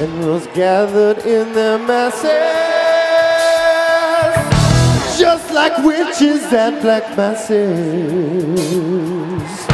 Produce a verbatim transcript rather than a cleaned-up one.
and was gathered in their masses, just like witches at black masses.